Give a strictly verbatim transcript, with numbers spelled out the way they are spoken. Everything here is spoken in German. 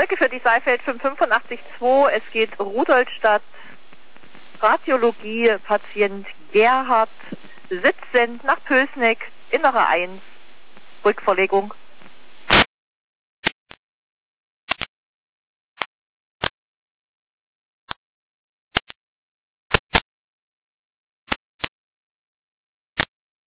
Strecke für die Seifeld fünfundachtzig Komma zwei. Es geht Rudolstadt, Radiologie, Patient Gerhard, siebzehn nach Pößneck, Innere eins, Rückverlegung